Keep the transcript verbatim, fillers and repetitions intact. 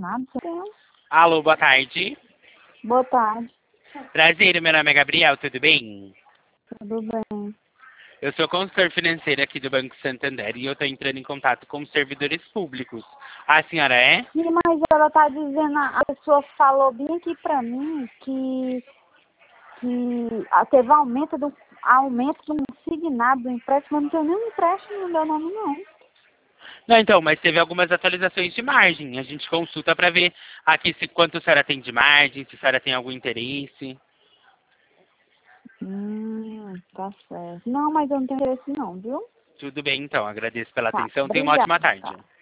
chamado, você tem? Alô, boa tarde. Boa tarde, Prazer, meu nome é Gabriel, tudo bem? tudo bem? Eu sou consultor financeiro aqui do Banco Santander e eu estou entrando em contato com os servidores públicos. A senhora é? Sim, mas ela tá dizendo, a pessoa falou bem aqui pra mim que, que ah, teve aumento do, aumento do consignado do empréstimo, mas não tem nenhum empréstimo no meu nome, não. Não, então, mas teve algumas atualizações de margem. A gente consulta para ver aqui se quanto a senhora tem de margem, se a senhora tem algum interesse. Hum, tá certo. Não, mas eu não tenho interesse não, viu? Tudo bem, então. Agradeço pela Tá, atenção. Tenha uma obrigada, ótima tarde. tá.